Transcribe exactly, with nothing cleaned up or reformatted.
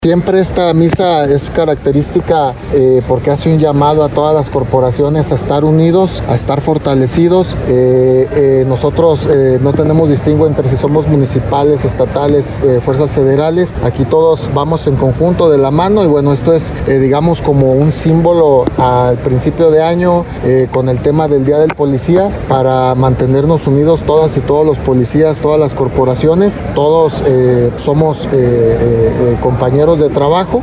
Siempre esta misa es característica eh, porque hace un llamado a todas las corporaciones a estar unidos, a estar fortalecidos. Eh, eh, nosotros eh, no tenemos distingo entre si somos municipales, estatales, eh, fuerzas federales. Aquí todos vamos en conjunto de la mano y bueno, esto es eh, digamos como un símbolo al principio de año eh, con el tema del Día del Policía para mantenernos unidos todas y todos los policías, todas las corporaciones. Todos eh, somos eh, eh, compañeros de trabajo.